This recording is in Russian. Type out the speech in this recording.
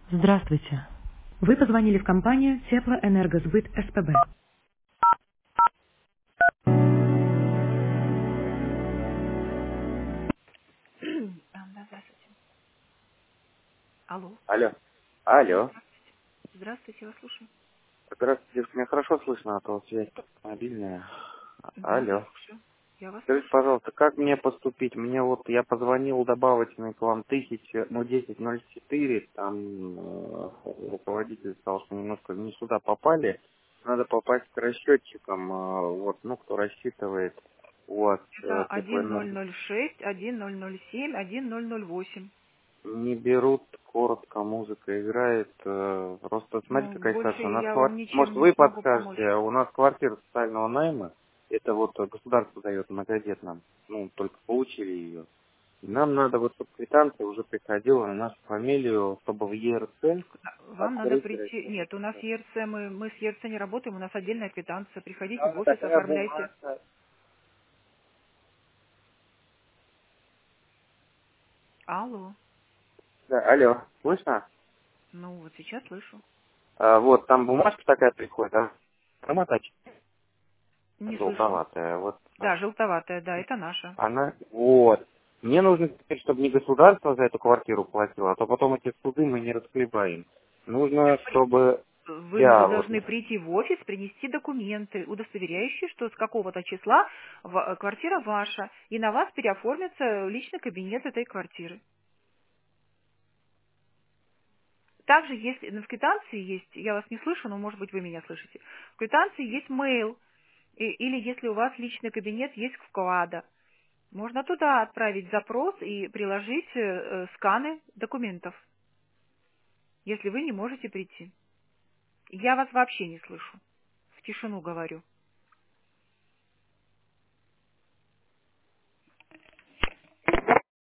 Здравствуйте. Вы позвонили в компанию Теплоэнергосбыт СПБ. Да, здравствуйте. Алло. Алло. Да, Алло. здравствуйте, я вас слушаю. Здравствуйте, девушка, меня хорошо слышно, а то вот связь мобильная. Да, я Алло. слушаю. Я вас Скажите, слушаю. пожалуйста, как мне поступить? Мне вот, я позвонил добавочный к вам 1004, там руководитель сказал, что немножко не сюда попали. Надо попасть к расчетчикам, вот, ну, кто рассчитывает, вот, Это теплоэнерго. 1006, 1007, 1008. Не берут, коротко музыка играет. Просто Ну, смотрите, какая больше ситуация. У нас я вам может, ничем не вы смогу помочь. подскажете, у нас квартира социального найма, это вот государство дает многодетным, ну, только получили ее. Нам надо вот, чтобы квитанция уже приходила на нашу фамилию, чтобы в ЕРЦ Вам надо открыть прийти... расчет. Нет, у нас ЕРЦ, мы с ЕРЦ не работаем, у нас отдельная квитанция. Приходите в Да, офис, такая оформляйте. бумажка. Алло. Да, алло, слышно? Ну, вот сейчас слышу. Вот, там бумажка такая приходит, а? Промотать Не слышу. желтоватая, вот. Да, желтоватая, да, это наша. Она, вот. Мне нужно теперь, чтобы не государство за эту квартиру платило, а то потом эти суды мы не расхлебаем. Нужно, чтобы Вы я вот... должны прийти в офис, принести документы, удостоверяющие, что с какого-то числа квартира ваша, и на вас переоформится личный кабинет этой квартиры. Также, если в квитанции есть, я вас не слышу, но, может быть, вы меня слышите, в квитанции есть mail, или если у вас личный кабинет есть вклада, можно туда отправить запрос и приложить сканы документов, если вы не можете прийти. Я вас вообще не слышу. В тишину говорю.